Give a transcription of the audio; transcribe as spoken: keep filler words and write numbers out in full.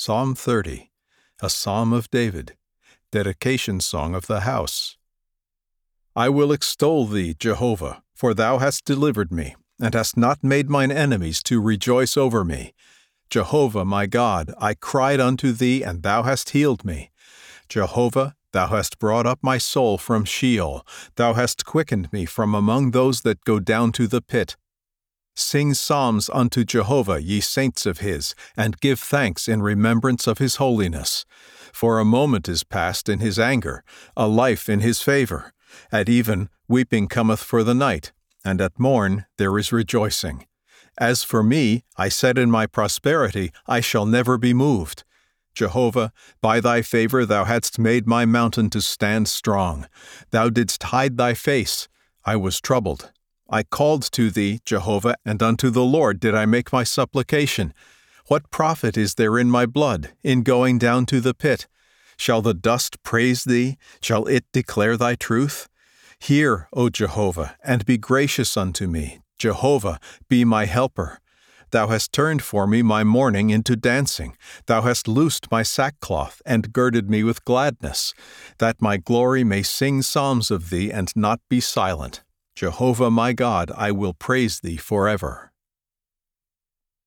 Psalm thirty, a psalm of David, dedication song of the house. I will extol thee, Jehovah, for thou hast delivered me, and hast not made mine enemies to rejoice over me. Jehovah, my God, I cried unto thee, and thou hast healed me. Jehovah, thou hast brought up my soul from Sheol. Thou hast quickened me from among those that go down to the pit. Sing psalms unto Jehovah, ye saints of his, and give thanks in remembrance of his holiness. For a moment is past in his anger, a life in his favor. At even, weeping cometh for the night, and at morn there is rejoicing. As for me, I said in my prosperity, I shall never be moved. Jehovah, by thy favor thou hadst made my mountain to stand strong. Thou didst hide thy face. I was troubled. I called to thee, Jehovah, and unto the Lord did I make my supplication. What profit is there in my blood, in going down to the pit? Shall the dust praise thee? Shall it declare thy truth? Hear, O Jehovah, and be gracious unto me. Jehovah, be my helper. Thou hast turned for me my mourning into dancing. Thou hast loosed my sackcloth, and girded me with gladness, that my glory may sing psalms of thee and not be silent. Jehovah my God, I will praise thee forever.